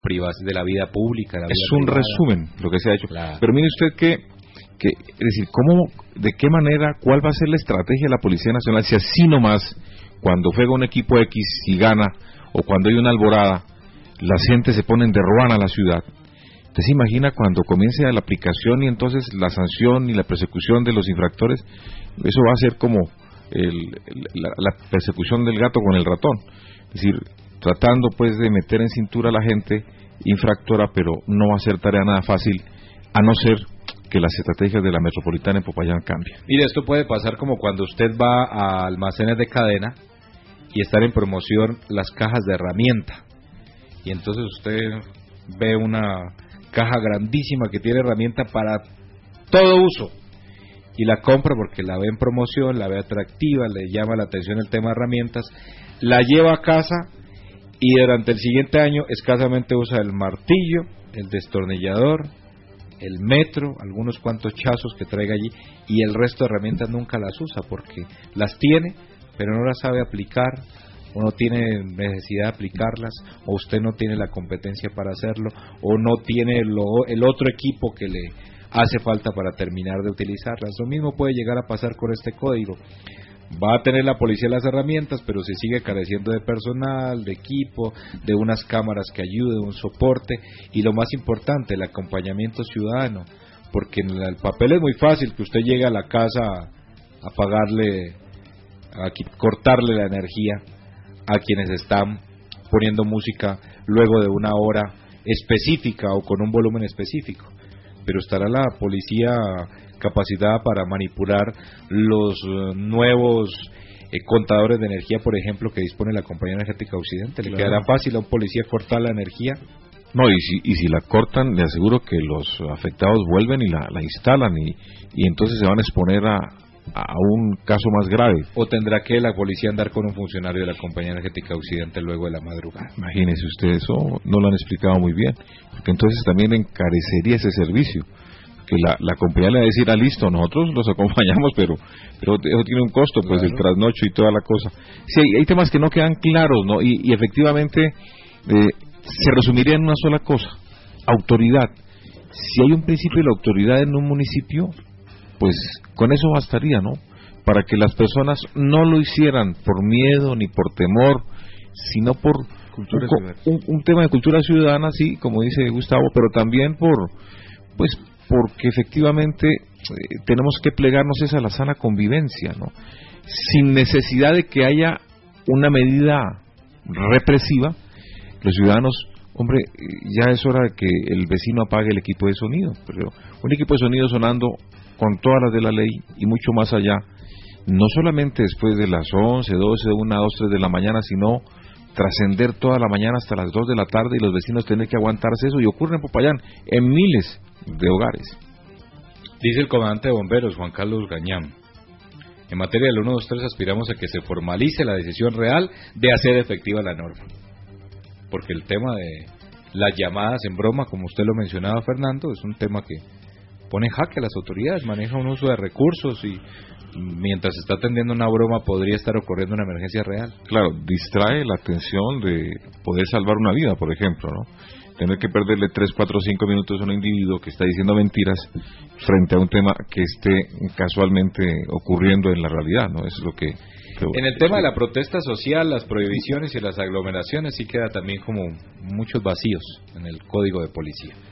de la vida pública. La vida es un privada. resumen lo que se ha hecho. Claro. Pero mire usted es decir, de qué manera, cuál va a ser la estrategia de la Policía Nacional si así nomás, cuando juega un equipo X y gana, o cuando hay una alborada, las gentes se ponen de ruana a la ciudad. ¿Usted se imagina cuando comience la aplicación y entonces la sanción y la persecución de los infractores? Eso va a ser como la persecución del gato con el ratón. Es decir, tratando pues de meter en cintura a la gente infractora, pero no va a ser tarea nada fácil, a no ser que las estrategias de la metropolitana en Popayán cambien. Mire, esto puede pasar como cuando usted va a almacenes de cadena y están en promoción las cajas de herramienta, y entonces usted ve una caja grandísima que tiene herramienta para todo uso y la compra porque la ve en promoción, la ve atractiva, le llama la atención el tema de herramientas, la lleva a casa y durante el siguiente año escasamente usa el martillo, el destornillador, el metro, algunos cuantos chazos que traiga allí, y el resto de herramientas nunca las usa porque las tiene pero no las sabe aplicar, o no tiene necesidad de aplicarlas, o usted no tiene la competencia para hacerlo, o no tiene el otro equipo que le hace falta para terminar de utilizarlas. Lo mismo puede llegar a pasar con este código. Va a tener la policía las herramientas, pero se sigue careciendo de personal, de equipo, de unas cámaras que ayuden, un soporte, y lo más importante, el acompañamiento ciudadano, porque en el papel es muy fácil que usted llegue a la casa a pagarle, cortarle la energía a quienes están poniendo música luego de una hora específica o con un volumen específico, pero estará la policía capacitada para manipular los nuevos contadores de energía, por ejemplo, que dispone la Compañía Energética Occidente. ¿Le quedará fácil a un policía cortar la energía? No, y si la cortan, le aseguro que los afectados vuelven y la instalan, y entonces se van a exponer a un caso más grave. ¿O tendrá que la policía andar con un funcionario de la Compañía Energética Occidente luego de la madrugada? Imagínese usted, eso no lo han explicado muy bien, porque entonces también encarecería ese servicio, que la compañía le va a decir, listo, nosotros los acompañamos, pero eso tiene un costo, pues, el trasnocho y toda la cosa. Sí, hay temas que no quedan claros, ¿no? Y efectivamente se resumiría en una sola cosa: autoridad. Si hay un principio de la autoridad en un municipio, pues con eso bastaría, ¿no? Para que las personas no lo hicieran por miedo ni por temor, sino por un tema de cultura ciudadana, sí, como dice Gustavo, pero también porque efectivamente tenemos que plegarnos a la sana convivencia, ¿no? Sin necesidad de que haya una medida represiva. Los ciudadanos, hombre, ya es hora de que el vecino apague el equipo de sonido, pero un equipo de sonido sonando con todas las de la ley y mucho más allá, no solamente después de las 11, 12, 1, 2, 3 de la mañana, sino trascender toda la mañana hasta las 2 de la tarde y los vecinos tener que aguantarse eso, y ocurre en Popayán, en miles de hogares. Dice el comandante de bomberos, Juan Carlos Gañán: en materia del 1, 2, 3 aspiramos a que se formalice la decisión real de hacer efectiva la norma, porque el tema de las llamadas en broma, como usted lo mencionaba, Fernando, es un tema que pone en jaque a las autoridades, maneja un uso de recursos y mientras está atendiendo una broma podría estar ocurriendo una emergencia real. Claro, distrae la atención de poder salvar una vida, por ejemplo, ¿no? Tener que perderle 3, 4, 5 minutos a un individuo que está diciendo mentiras frente a un tema que esté casualmente ocurriendo en la realidad, ¿no? Eso es lo que... En el tema de la protesta social, las prohibiciones y las aglomeraciones sí queda también como muchos vacíos en el código de policía.